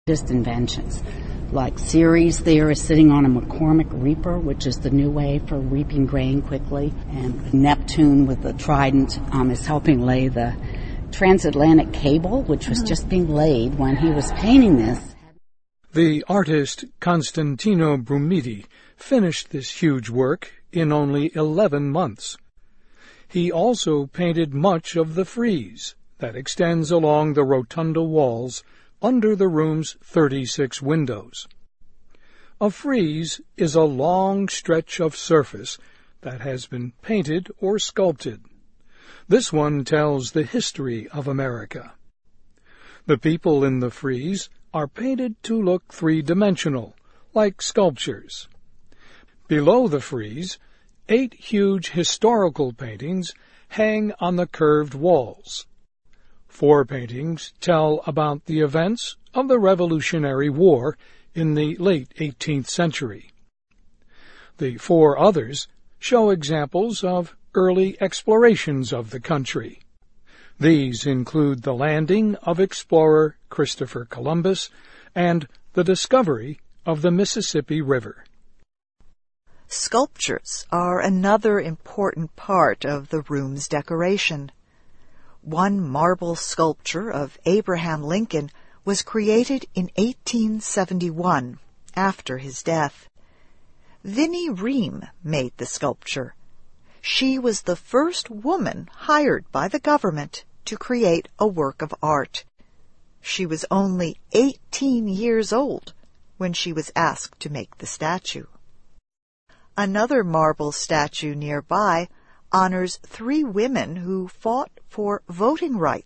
Just inventions. Like Ceres there is sitting on a McCormick reaper, which is the new way for reaping grain quickly. And Neptune with the trident is helping lay the transatlantic cable, which was just being laid when he was painting this. The artist Constantino Brumidi finished this huge work in only 11 months. He also painted much of the frieze that extends along the rotunda walls under the room's 36 windows. A frieze is a long stretch of surface that has been painted or sculpted. This one tells the history of America. The people in the frieze are painted to look three-dimensional, like sculptures. Below the frieze, 8 huge historical paintings hang on the curved walls. 4 paintings tell about the events of the Revolutionary War in the late 18th century. The 4 others show examples of early explorations of the country. These include the landing of explorer Christopher Columbus and the discovery of the Mississippi River. Sculptures are another important part of the room's decoration. One marble sculpture of Abraham Lincoln was created in 1871, after his death. Vinnie Ream made the sculpture. She was the first woman hired by the government to create a work of art. She was only 18 years old when she was asked to make the statue. Another marble statue nearby honors 3 women who fought for voting rights